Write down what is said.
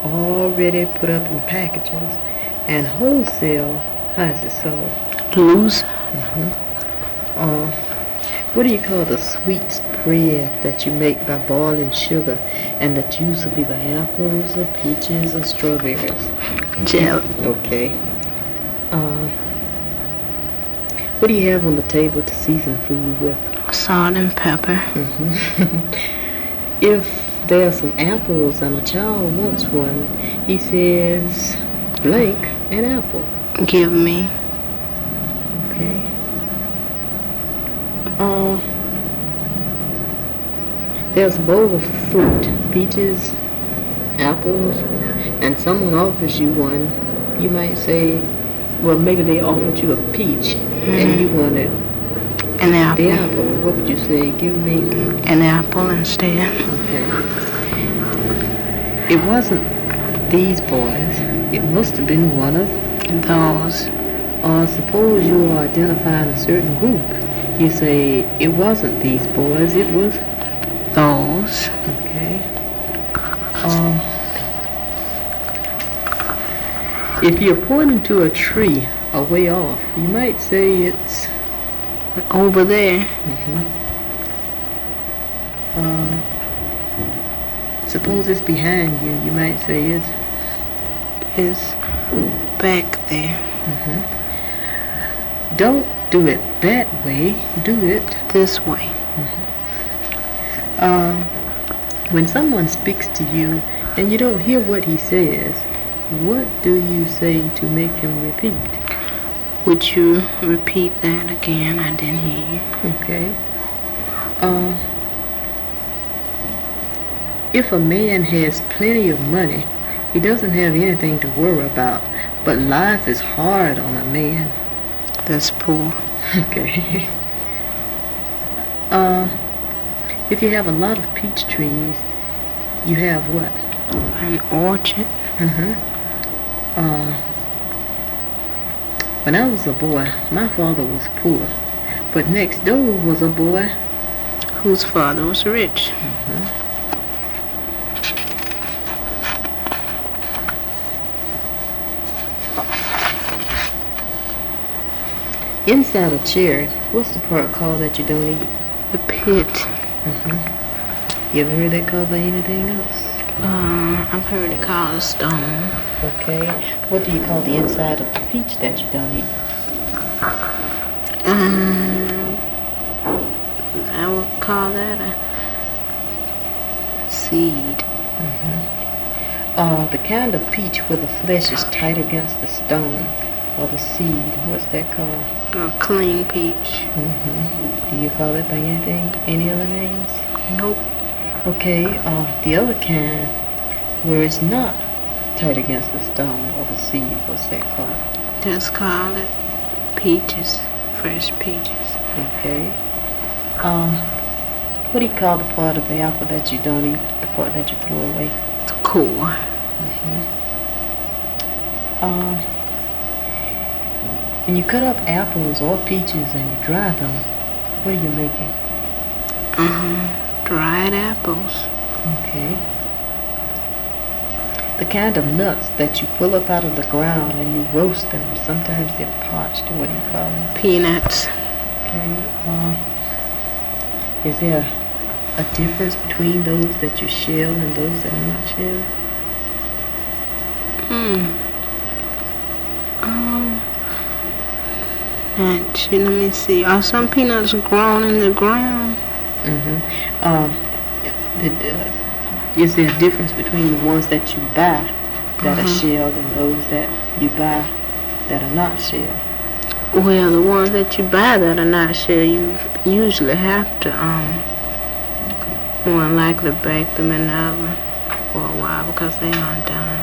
already put up in packages. And wholesale, how is it sold? Loose. Uh, what do you call the sweet spread that you make by boiling sugar and the juice of either apples or peaches or strawberries? Jelly. Okay. What do you have on the table to season food with? Salt and pepper. If there are some apples and a child wants one, he says, blank, an apple. Give me. Okay. There's a bowl of fruit, peaches, apples, and someone offers you one. You might say, well, maybe they offered you a peach and you wanted An apple. the apple. What would you say? Give me An apple instead. Okay. It wasn't these boys. It must have been one of Those. suppose you are identifying a certain group. You say, it wasn't these boys, it was Those. okay. If you're pointing to a tree a way off, you might say it's Over there. suppose it's behind you, you might say it's Is back there. don't do it that way, do it This way. when someone speaks to you and you don't hear what he says, what do you say to make him repeat? Would you repeat that again? I didn't hear you. Okay. If a man has plenty of money, he doesn't have anything to worry about, but life is hard on a man. That's poor. Okay. If you have a lot of peach trees, you have what? An orchard. When I was a boy, my father was poor, but next door was a boy. Whose father was rich. Inside a cherry, what's the part called that you don't eat? The pit. You ever heard that called by anything else? I've heard it called a stone. Okay. What do you call the inside of the peach that you don't eat? I would call that a seed. The kind of peach where the flesh is tight against the stone or the seed. What's that called? A clean peach. Do you call it by anything? Any other names? Nope. Okay. The other kind where it's not tight against the stone or the seed. What's that called? Just call it peaches. Fresh peaches. Okay. What do you call the part of the apple that you don't eat? The part that you throw away? The core. When you cut up apples or peaches and you dry them, what are you making? Dried apples. Okay. The kind of nuts that you pull up out of the ground and you roast them. Sometimes they're parched. What do you call them? Peanuts. Okay. Is there a difference between those that you shell and those that are not shelled? Let me see. Are some peanuts grown in the ground? Is there a difference between the ones that you buy that are shelled and those that you buy that are not shelled? Well, the ones that you buy that are not shelled, you usually have to more than likely bake them in the oven for a while because they aren't done.